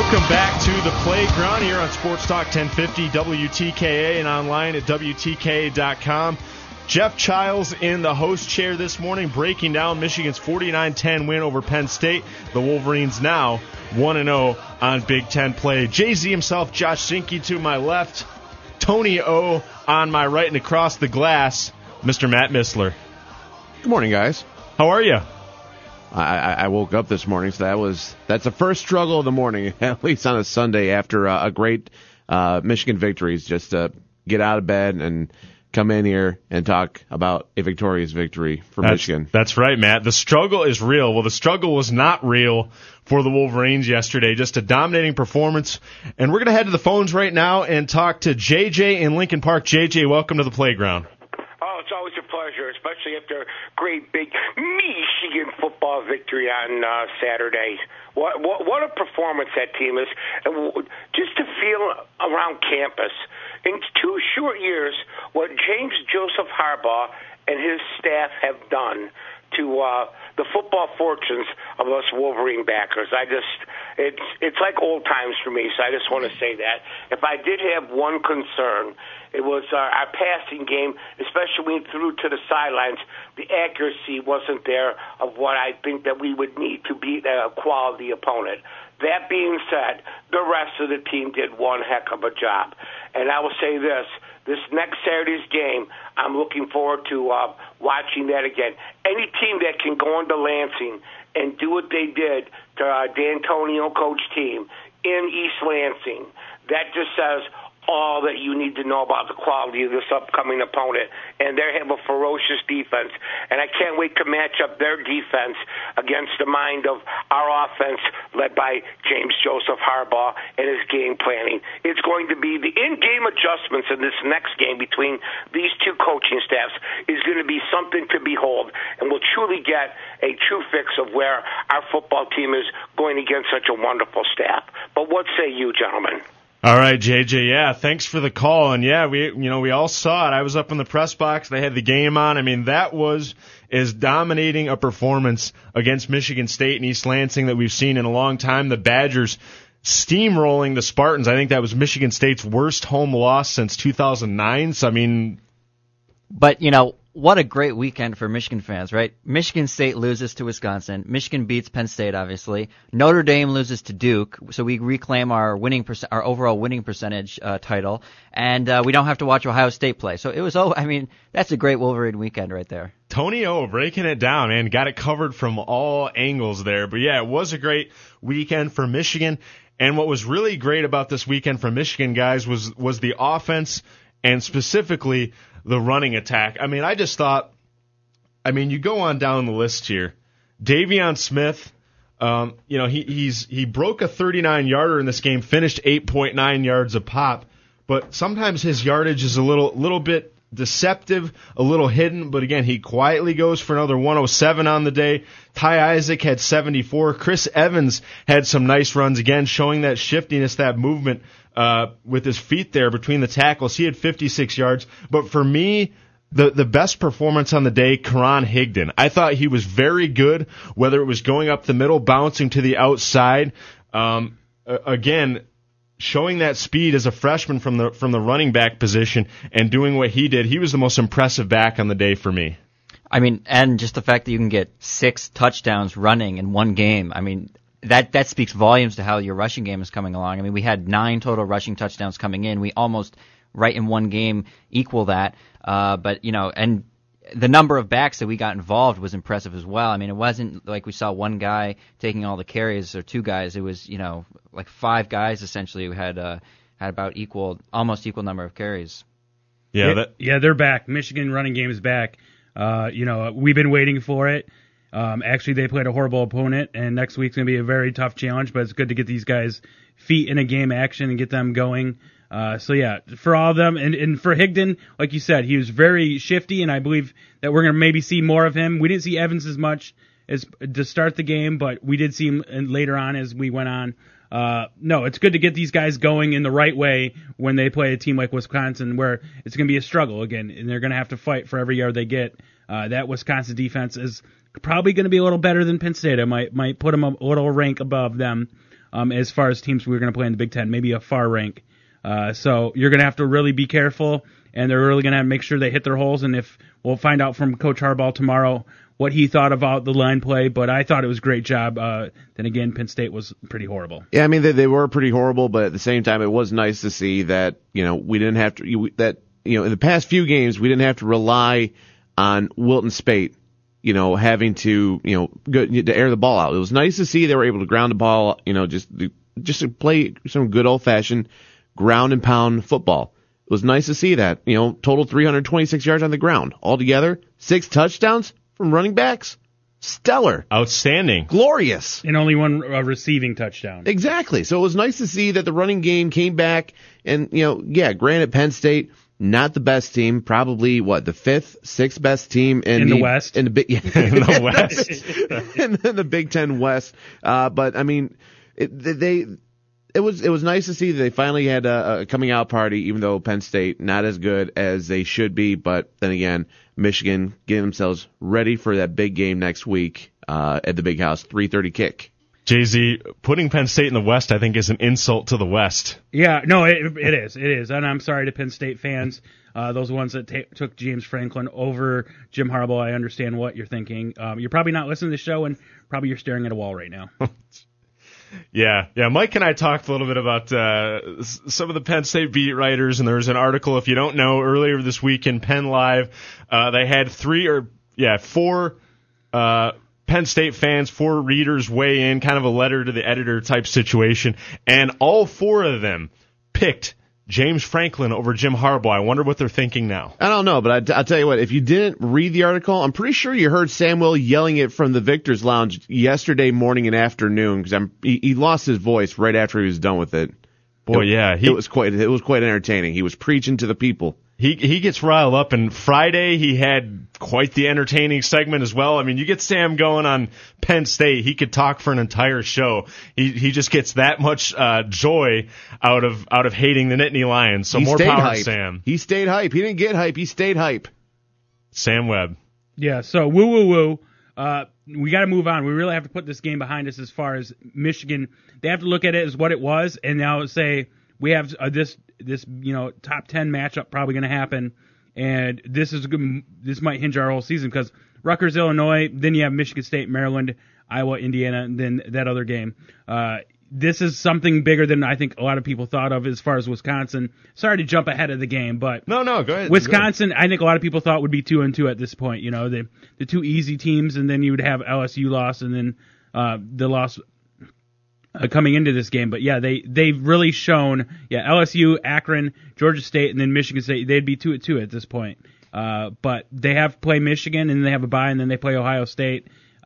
Welcome back to the playground here on Sports Talk 1050 WTKA and online at WTKA.com. Jeff Childs in the host chair this morning, breaking down Michigan's 49-10 win over Penn State. The Wolverines now 1-0 on Big Ten play. Jay-Z himself, Josh Zinke to my left, Tony O on my right, and across the glass, Mr. Matt Missler. Good morning, guys. How are you? I woke up this morning, so that's the first struggle of the morning, at least on a Sunday after a great Michigan victory. Just to get out of bed and come in here and talk about a victorious victory for Michigan. That's right, Matt. The struggle is real. Well, the struggle was not real for the Wolverines yesterday. Just a dominating performance. And we're going to head to the phones right now and talk to JJ in Lincoln Park. JJ, welcome to the playground. Oh, it's always a pleasure, especially after a great big Michigan football victory on Saturday. What a performance that team is. And just to feel around campus. In 2 short years, what James Joseph Harbaugh and his staff have done to the football fortunes of us Wolverine backers. It's like old times for me, so I just want to say that. If I did have one concern, it was our passing game, especially when we threw to the sidelines. The accuracy wasn't there of what I think that we would need to beat a quality opponent. That being said, the rest of the team did one heck of a job. And I will say this next Saturday's game, I'm looking forward to watching that again. Any team that can go into Lansing and do what they did to D'Antonio coach team in East Lansing, that just says all that you need to know about the quality of this upcoming opponent. And they have a ferocious defense. And I can't wait to match up their defense against the mind of our offense led by James Joseph Harbaugh and his game planning. It's going to be the in-game adjustments in this next game between these two coaching staffs is going to be something to behold. And we'll truly get a true fix of where our football team is going against such a wonderful staff. But what say you, gentlemen? All right, JJ. Yeah, thanks for the call. And yeah, we all saw it. I was up in the press box. They had the game on. I mean, that was as dominating a performance against Michigan State and East Lansing that we've seen in a long time. The Badgers steamrolling the Spartans. I think that was Michigan State's worst home loss since 2009. So, I mean, but what a great weekend for Michigan fans, right? Michigan State loses to Wisconsin. Michigan beats Penn State, obviously. Notre Dame loses to Duke, so we reclaim our overall winning percentage title, and we don't have to watch Ohio State play. So it was, that's a great Wolverine weekend right there. Tony O breaking it down, man. Got it covered from all angles there. But yeah, it was a great weekend for Michigan. And what was really great about this weekend for Michigan, guys, was the offense and specifically the running attack. I mean, I just thought, you go on down the list here. Davion Smith, he broke a 39-yarder in this game, finished 8.9 yards a pop, but sometimes his yardage is a little bit deceptive, a little hidden, but again, he quietly goes for another 107 on the day. Ty Isaac had 74. Chris Evans had some nice runs again, showing that shiftiness, that movement with his feet there between the tackles. He had 56 yards. But for me, the best performance on the day, Karan Higdon. I thought he was very good, whether it was going up the middle, bouncing to the outside. Again, showing that speed as a freshman from the running back position and doing what he did. He was the most impressive back on the day for me. And just the fact that you can get 6 touchdowns running in one game. That speaks volumes to how your rushing game is coming along. We had 9 total rushing touchdowns coming in. We almost, right in one game, equal that. And the number of backs that we got involved was impressive as well. It wasn't like we saw one guy taking all the carries or 2 guys. It was, like 5 guys essentially who had about almost equal number of carries. Yeah, they're back. Michigan running game is back. We've been waiting for it. Actually, they played a horrible opponent, and next week's going to be a very tough challenge, but it's good to get these guys' feet in a game action and get them going. For all of them, and for Higdon, like you said, he was very shifty, and I believe that we're going to maybe see more of him. We didn't see Evans as much as to start the game, but we did see him later on as we went on. It's good to get these guys going in the right way when they play a team like Wisconsin, where it's going to be a struggle again, and they're going to have to fight for every yard they get. That Wisconsin defense is probably going to be a little better than Penn State. I might put them a little rank above them. as far as teams we're going to play in the Big Ten, maybe a far rank. So you're going to have to really be careful, and they're really going to make sure they hit their holes. And if we'll find out from Coach Harbaugh tomorrow what he thought about the line play, but I thought it was a great job. Then again, Penn State was pretty horrible. Yeah, I mean they were pretty horrible, but at the same time, it was nice to see that we didn't have to in the past few games we didn't have to rely on Wilton Speight, having to to air the ball out. It was nice to see they were able to ground the ball, just to play some good old fashioned ground and pound football. It was nice to see that. Total 326 yards on the ground altogether, 6 touchdowns from running backs. Stellar. Outstanding. Glorious. And only one receiving touchdown. Exactly. So it was nice to see that the running game came back. And, granted, Penn State, not the best team, probably, the 5th, 6th best team in the West. In the in the West. in the Big Ten West. But, I mean, it was nice to see that they finally had a coming out party, even though Penn State not as good as they should be. But then again, Michigan getting themselves ready for that big game next week at the Big House, 3:30 kick. Jay-Z, putting Penn State in the West, I think, is an insult to the West. Yeah, no, it is. And I'm sorry to Penn State fans, those ones that took James Franklin over Jim Harbaugh. I understand what you're thinking. You're probably not listening to the show, and probably you're staring at a wall right now. Yeah. Mike and I talked a little bit about some of the Penn State beat writers, and there was an article, if you don't know, earlier this week in Penn Live. They had 4 Penn State fans, 4 readers weigh in, kind of a letter to the editor type situation, and all 4 of them picked James Franklin over Jim Harbaugh. I wonder what they're thinking now. I don't know, but I'll tell you what, if you didn't read the article, I'm pretty sure you heard Samuel yelling it from the Victor's Lounge yesterday morning and afternoon, because he lost his voice right after he was done with it. Boy, yeah. It was quite entertaining. He was preaching to the people. He gets riled up, and Friday he had quite the entertaining segment as well. I mean, you get Sam going on Penn State, he could talk for an entire show. He just gets that much joy out of hating the Nittany Lions. So more power, hype. Sam. He stayed hype. He didn't get hype. He stayed hype. Sam Webb. Yeah. So woo. We got to move on. We really have to put this game behind us as far as Michigan. They have to look at it as what it was, and now say we have this top 10 matchup probably going to happen, and this might hinge our whole season, because Rutgers, Illinois, then you have Michigan State, Maryland, Iowa, Indiana, and then that other game. This is something bigger than I think a lot of people thought of as far as Wisconsin. Sorry to jump ahead of the game, but no, go ahead. Wisconsin, I think a lot of people thought would be 2-2 at this point. The 2 easy teams, and then you would have LSU loss, and then the loss coming into this game. But yeah, they've really shown, LSU, Akron, Georgia State, and then Michigan State, they'd be 2-2 at this point. But they have to play Michigan, and then they have a bye, and then they play Ohio State.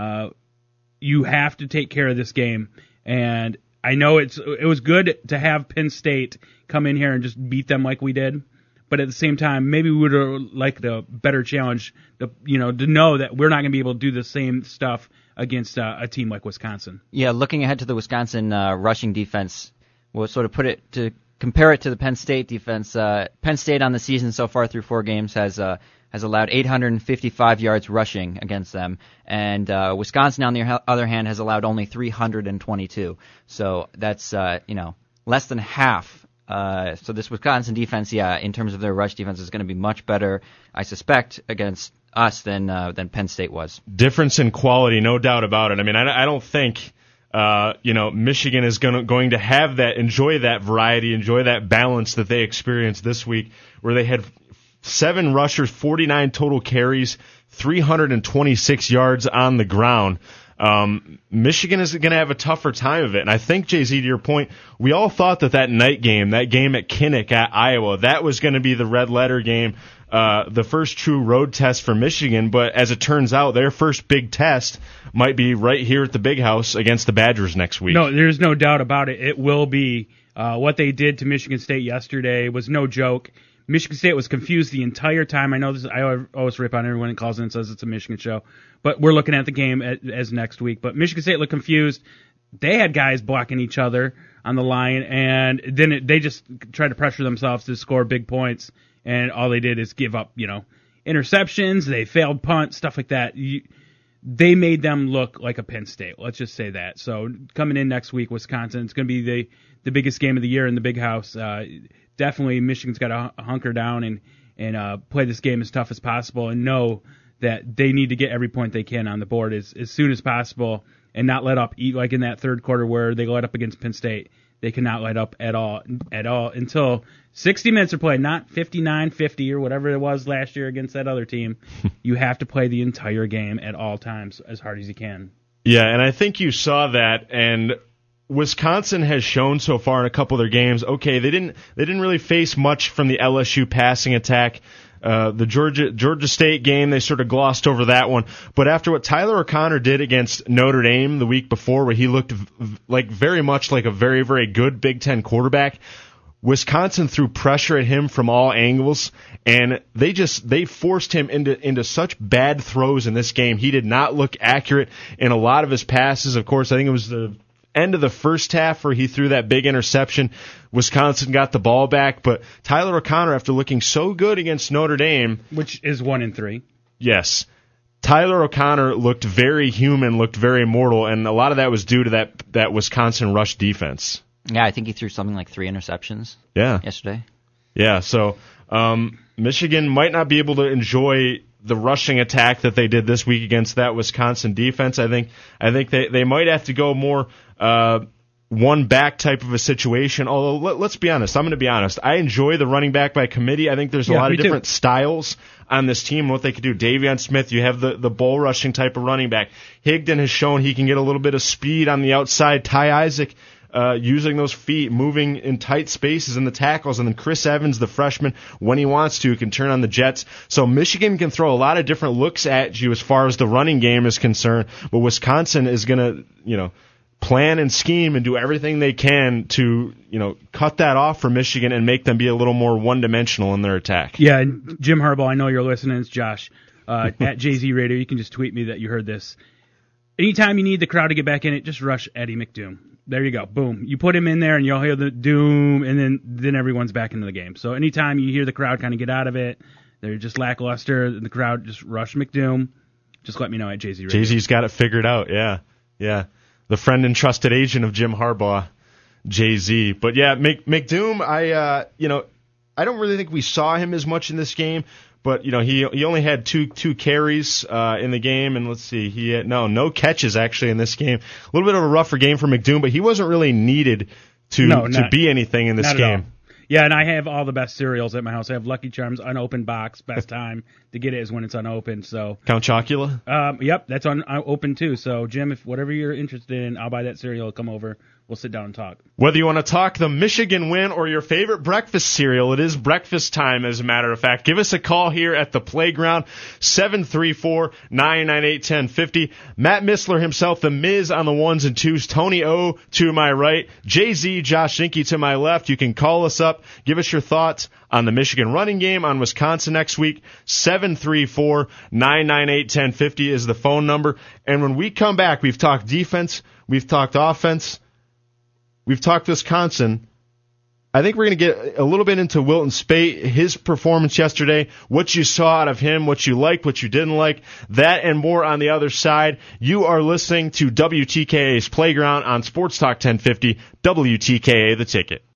You have to take care of this game, and I know it was good to have Penn State come in here and just beat them like we did, but at the same time, maybe we would have liked a better challenge, to know that we're not going to be able to do the same stuff against a team like Wisconsin. Yeah, looking ahead to the Wisconsin rushing defense, we'll sort of compare it to the Penn State defense. Penn State on the season so far through 4 games has allowed 855 yards rushing against them, and Wisconsin, on the other hand, has allowed only 322. So that's less than half. So this Wisconsin defense, in terms of their rush defense, is going to be much better, I suspect, against us than Penn State was. Difference in quality, no doubt about it. I mean, I don't think Michigan is going to enjoy that variety, enjoy that balance that they experienced this week, where they had 7 rushers, 49 total carries, 326 yards on the ground. Michigan is going to have a tougher time of it. And I think, Jay-Z, to your point, we all thought that night game, that game at Kinnick at Iowa, that was going to be the red letter game, the first true road test for Michigan. But as it turns out, their first big test might be right here at the Big House against the Badgers next week. No, there's no doubt about it. It will be. What they did to Michigan State yesterday was no joke. Michigan State was confused the entire time. I know this. I always rip on everyone that calls in and says it's a Michigan show, but we're looking at the game as next week. But Michigan State looked confused. They had guys blocking each other on the line, and then they just tried to pressure themselves to score big points, and all they did is give up, interceptions. They failed punts, stuff like that. they made them look like a Penn State. Let's just say that. So coming in next week, Wisconsin, it's going to be the biggest game of the year in the Big House. Definitely Michigan's got to hunker down and play this game as tough as possible and know that they need to get every point they can on the board as soon as possible and not let up. Like in that third quarter where they let up against Penn State, they cannot let up at all until 60 minutes are played, not 59-50 or whatever it was last year against that other team. You have to play the entire game at all times as hard as you can. Yeah, and I think you saw that, and Wisconsin has shown so far in a couple of their games, okay, they didn't really face much from the LSU passing attack. The Georgia State game, they sort of glossed over that one. But after what Tyler O'Connor did against Notre Dame the week before, where he looked like very much like a very, very good Big Ten quarterback, Wisconsin threw pressure at him from all angles, and they forced him into such bad throws in this game. He did not look accurate in a lot of his passes. Of course, I think it was the end of the first half where he threw that big interception. Wisconsin got the ball back, but Tyler O'Connor, after looking so good against Notre Dame, which is 1-3, yes, Tyler O'Connor looked very human, looked very mortal, and a lot of that was due to that Wisconsin rush defense. Yeah, I think he threw something like 3 interceptions. Yesterday. Yeah, so Michigan might not be able to enjoy the rushing attack that they did this week against that Wisconsin defense. I think they might have to go more one back type of a situation. Although let's be honest, I'm going to be honest. I enjoy the running back by committee. I think there's a lot of different styles on this team and what they could do. Davion Smith, you have the bull rushing type of running back. Higdon has shown he can get a little bit of speed on the outside. Ty Isaac, using those feet, moving in tight spaces in the tackles, and then Chris Evans, the freshman, when he wants to, can turn on the jets. So Michigan can throw a lot of different looks at you as far as the running game is concerned, but Wisconsin is going to, plan and scheme and do everything they can to, cut that off for Michigan and make them be a little more one-dimensional in their attack. Yeah, and Jim Harbaugh, I know you're listening. It's Josh at JZ Radio. You can just tweet me that you heard this. Anytime you need the crowd to get back in it, just rush Eddie McDoom. There you go. Boom. You put him in there, and you'll hear the doom, and then everyone's back into the game. So anytime you hear the crowd kind of get out of it, they're just lackluster, and the crowd just rush McDoom, just let me know at JZ Radio. JZ's got it figured out, yeah. The friend and trusted agent of Jim Harbaugh, JZ. But yeah, McDoom, I don't really think we saw him as much in this game. But, he only had two carries in the game, and let's see, he had no catches actually in this game. A little bit of a rougher game for McDoom, but he wasn't really needed to be anything in this game. Yeah, and I have all the best cereals at my house. I have Lucky Charms, unopened box. Best time to get it is when it's unopened. So Count Chocula? Yep, that's open too. So, Jim, if whatever you're interested in, I'll buy that cereal. Come over. We'll sit down and talk. Whether you want to talk the Michigan win or your favorite breakfast cereal, it is breakfast time, as a matter of fact. Give us a call here at the Playground, 734-998-1050. Matt Missler himself, the Miz on the ones and twos. Tony O to my right. Jay-Z, Josh Zinke to my left. You can call us up. Give us your thoughts on the Michigan running game, on Wisconsin next week. 734-998-1050 is the phone number. And when we come back, we've talked defense, we've talked offense, we've talked Wisconsin. I think we're going to get a little bit into Wilton Speight, his performance yesterday, what you saw out of him, what you liked, what you didn't like, that and more on the other side. You are listening to WTKA's Playground on Sports Talk 1050, WTKA The Ticket.